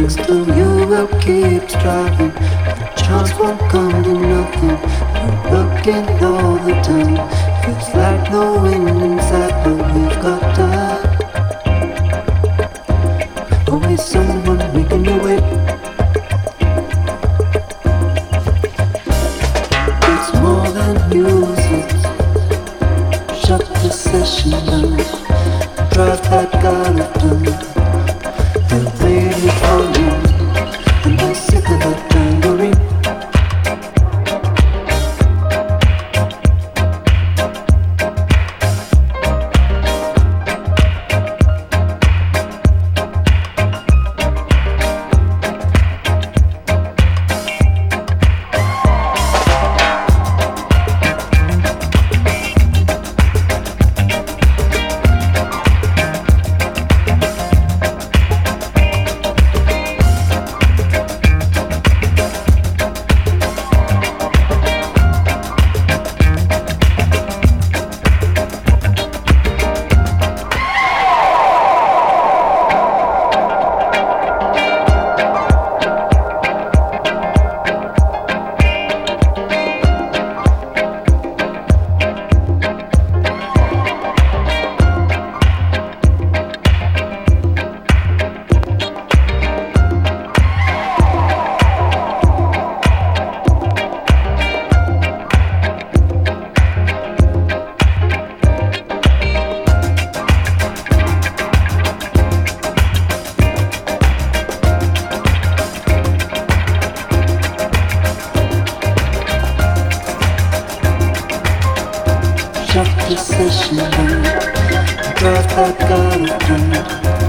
next to you will keep striving. The chance won't come to nothing. You're looking all the time. Feels like no wind inside, but we've got time. Always someone making your way. It's more than music. Shut the session down. Drive that out of town. They're waiting for you. And they're sick of that tambourine. Shut the session down. Drive that car around.